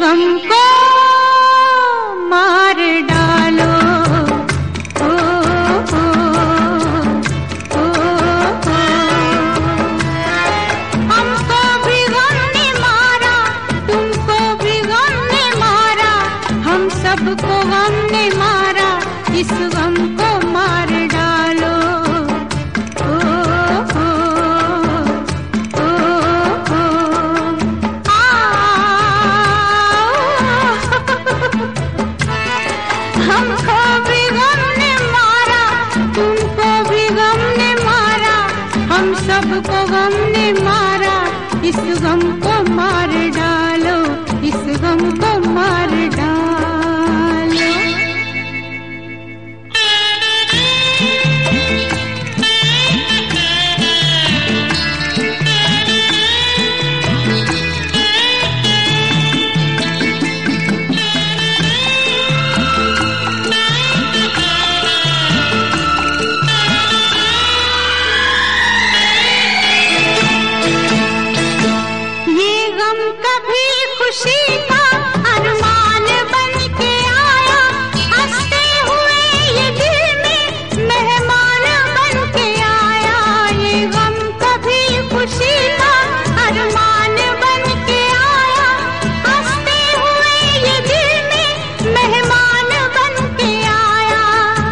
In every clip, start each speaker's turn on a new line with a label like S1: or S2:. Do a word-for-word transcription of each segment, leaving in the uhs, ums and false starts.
S1: गम को मार डालो। ओ, ओ, ओ, ओ, हमको भी गम ने मारा, तुमको भी गम ने मारा, हम सबको गम ने मारा, इस गम को मार डालो। ओ, ओ, ओ, ओ, आ, हमको भी गम ने मारा, तुमको भी गम ने मारा, हम सबको गम ने मारा, इस गम को मार डालो, इस गम को मार डालो। खुशी का अरमान बन के आया, हंसते हुए ये दिल में मेहमान बन के आया। ये गम कभी खुशी का अरमान बन के आया, हंसते हुए ये दिल में मेहमान बन के आया।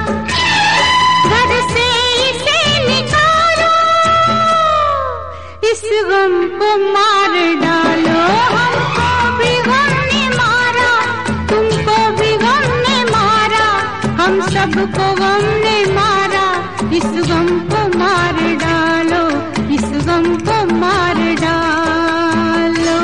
S1: घर से इसे निकालो, इस गम को मार डालो। हम सबको गम ने मारा, इस गम को मार डालो, इस गम को मार डालो।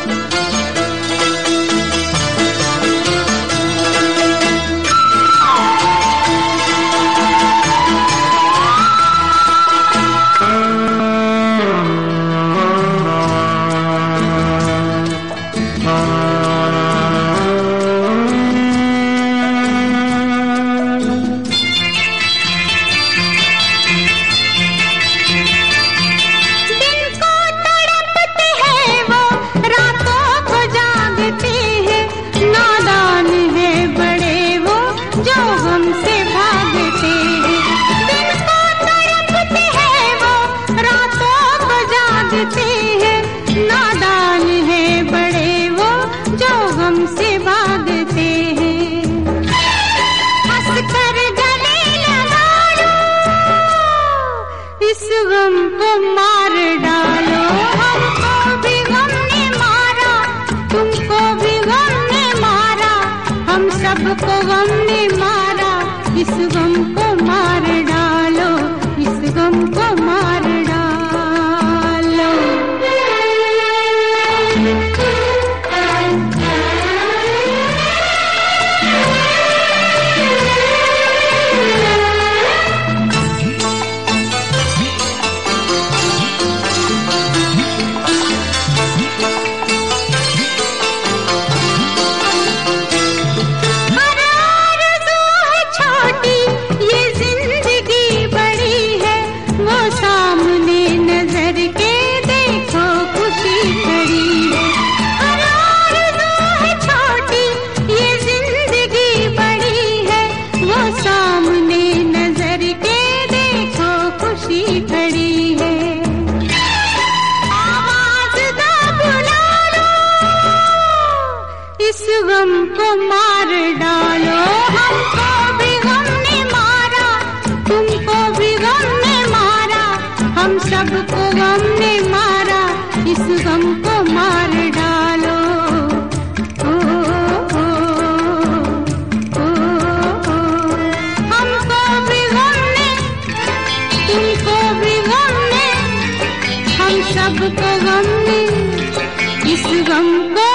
S1: नादान है बड़े वो जो गम से भागते हैं, हंस कर गले लगा लो, इस गम को मार डालो। हमको भी गम ने मारा, तुमको भी गम ने मारा, हम सबको गम ने मारा, इस गम को मार डालो, इस गम को मार डालो। इस गम को मार डालो। हमको भी गम ने मारा, तुमको भी गम ने मारा, हम सबको गम ने मारा, इस गम को मार डालो। ओ, ओ, ओ, ओ, हमको भी गम ने, तुमको भी गम ने, हम सबको गम ने, इस गम को